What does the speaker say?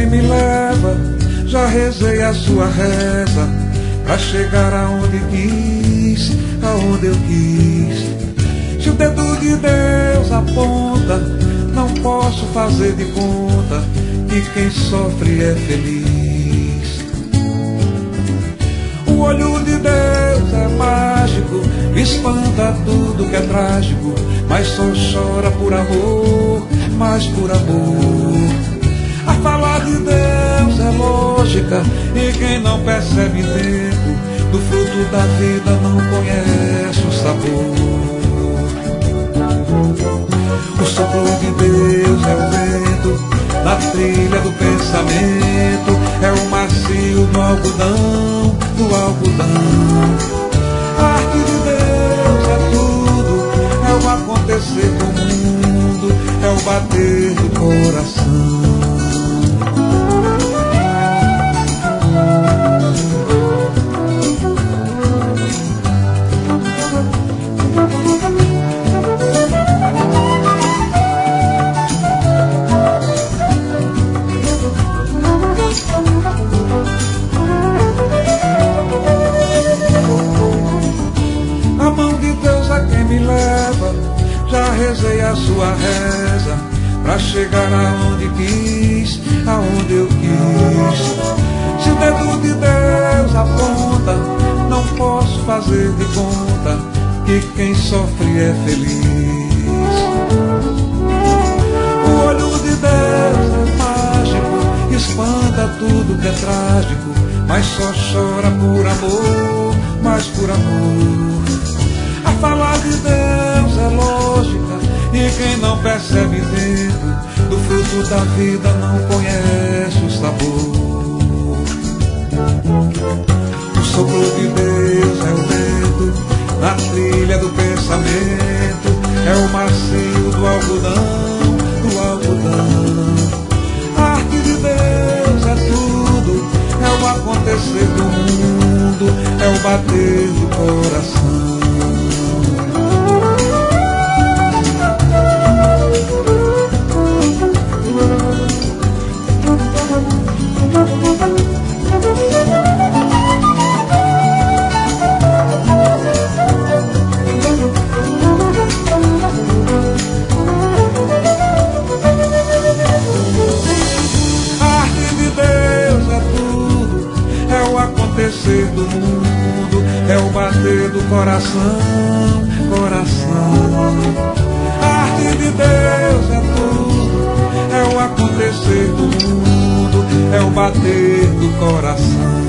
me leva, já rezei a sua reza, pra chegar aonde quis, aonde eu quis. Se o dedo de Deus aponta, não posso fazer de conta que quem sofre é feliz. O olho de Deus é mágico, espanta tudo que é trágico, mas só chora por amor, mas por amor. A fala de Deus é lógica, e quem não percebe tempo do fruto da vida não conhece o sabor. O sopro de Deus é o vento na trilha do pensamento, é o macio do algodão, do algodão. A arte de Deus é tudo, é o acontecer do mundo, é o bater do coração. Me leva, já rezei a sua reza, pra chegar aonde quis, aonde eu quis. Se o dedo de Deus aponta, não posso fazer de conta que quem sofre é feliz. O olho de Deus é mágico, espanta tudo que é trágico, mas só chora por amor, mas por amor. A fala de Deus é lógica, e quem não percebe dentro do fruto da vida não conhece o sabor. O sopro de Deus é o vento na trilha do pensamento, é o macio do algodão, do algodão. A arte de Deus é tudo, é o acontecer do mundo, é o bater do coração. Acontecer do mundo, é o bater do coração, coração. A arte de Deus é tudo, é o acontecer do mundo, é o bater do coração.